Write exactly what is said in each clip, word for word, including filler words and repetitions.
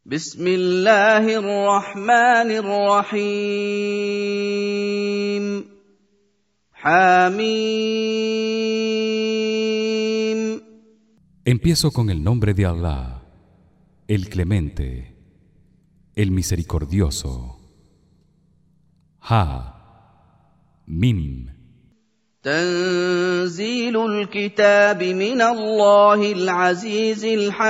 بسم الله الرحمن الرحيم حميم. Empiezo con el nombre de Allah, el Clemente, el Misericordioso. Ha Mim. تنزيل الكتاب من الله العزيز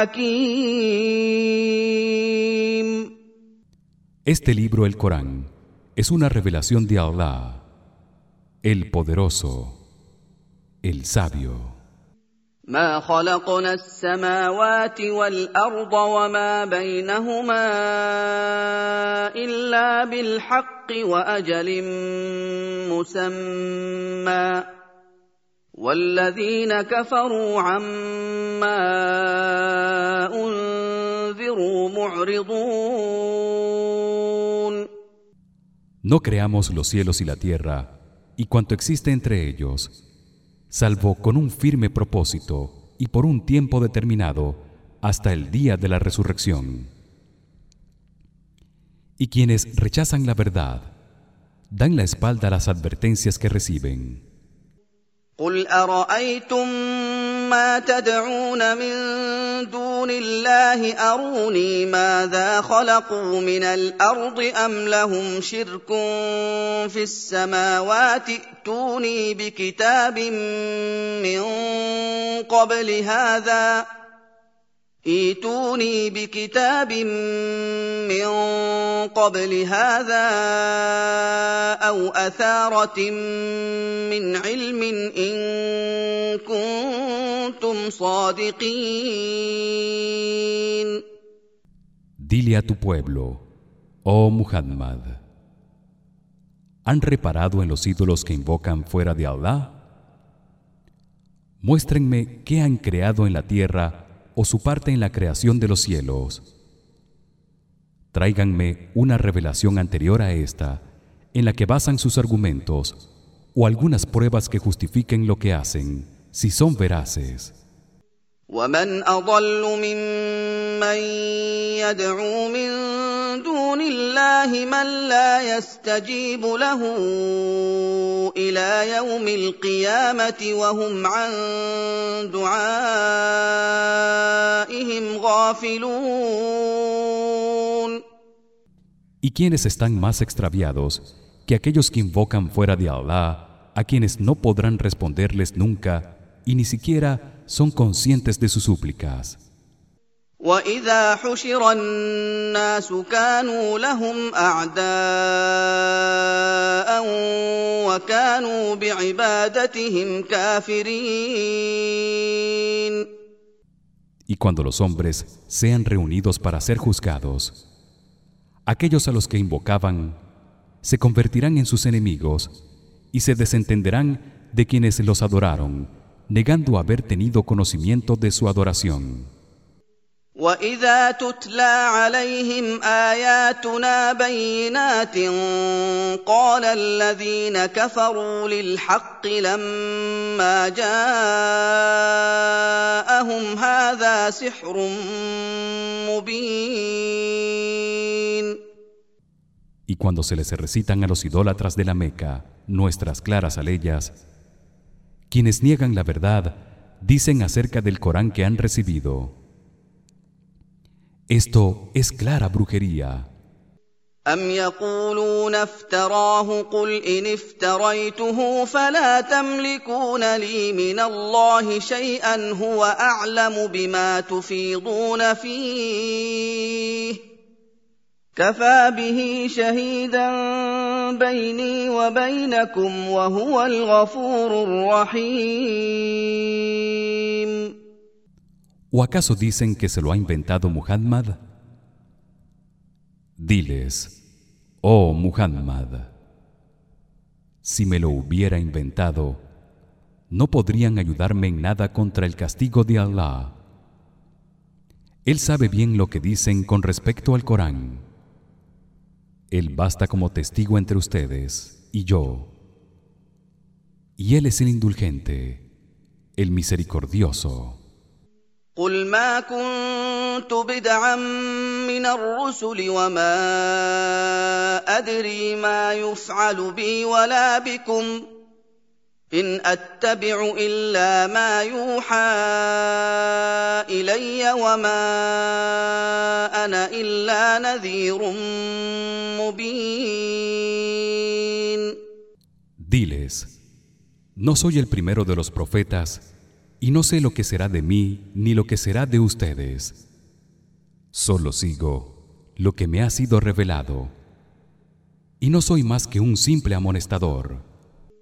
الحكيم. Este libro, el Corán, es una revelación de Allah, el Poderoso, el Sabio. ما خلقنا السماوات والأرض وما بينهما إلا بالحق وأجل مسمى والذين كفروا عما أنذروا معرضون. No creamos los cielos y la tierra y cuanto existe entre ellos, salvo con un firme propósito y por un tiempo determinado hasta el día de la resurrección. Y quienes rechazan la verdad dan la espalda a las advertencias que reciben. قل أرأيتم ما تدعون من دون الله أروني ماذا خلقوا من الأرض أم لهم شرك في السماوات ائتوني بكتاب من قبل هذا ائتوني بكتاب من قبل هذا أو أثارة من علم إن كنتم صادقين. Dile a tu pueblo, oh Muhammad, ¿han reparado en los ídolos que invocan fuera de Allah? Muéstrenme qué han creado en la tierra o su parte en la creación de los cielos. Tráiganme una revelación anterior a esta en la que basan sus argumentos o algunas pruebas que justifiquen lo que hacen, si son veraces. ومن أضل ممن يدعو من دون الله من لا يستجيب له إلى يوم القيامة وهم عن دعائهم غافلون. ¿Y quiénes están más extraviados que aquellos que invocan fuera de Allah, a quienes no podrán responderles nunca y ni siquiera son conscientes de sus súplicas? وَإِذَا حُشِرَ النَّاسُ كَانُوا لَهُمْ أَعْدَاءً وَكَانُوا بِعِبَادَتِهِمْ كَافِرِينَ. Y cuando los hombres sean reunidos para ser juzgados, aquellos a los que invocaban se convertirán en sus enemigos y se desentenderán de quienes los adoraron, negando haber tenido conocimiento de su adoración. وَإِذَا تُتْلَىٰ عَلَيْهِمْ آيَاتُنَا بَيِّنَاتٍ قَالَ الَّذِينَ كَفَرُوا لِلْحَقِّ لَمَّا جَاءَهُمْ هَٰذَا سِحْرٌ مُّبِينٌ. Y cuando se les recitan a los idólatras de la Meca nuestras claras aleyas, quienes niegan la verdad dicen acerca del Corán que han recibido: esto es clara brujería. أَمْ يَقُولُونَ افْتَرَاهُ قُلْ إِنِ افْتَرَيْتُهُ فَلَا تَمْلِكُونَ لِي مِنَ اللَّهِ شَيْئًا هُوَ أَعْلَمُ بِمَا تُفِيضُونَ فِيهِ كَفَىٰ بِهِ شَهِيدًا بَيْنِي وَبَيْنَكُمْ وَهُوَ الْغَفُورُ الرَّحِيمُ. ¿O acaso dicen que se lo ha inventado Muhammad? Diles: oh Muhammad, si me lo hubiera inventado, no podrían ayudarme en nada contra el castigo de Allah. Él sabe bien lo que dicen con respecto al Corán. Él basta como testigo entre ustedes y yo. Y él es el indulgente, el misericordioso. قل ما كنت بدعا من الرسل وما أدري ما يفعل بي ولا بكم إن أتبع إلا ما يوحى إلي وما أنا إلا نذير مبين. Diles: no soy el primero de los profetas y no sé lo que será de mí ni lo que será de ustedes. Solo sigo lo que me ha sido revelado y no soy más que un simple amonestador.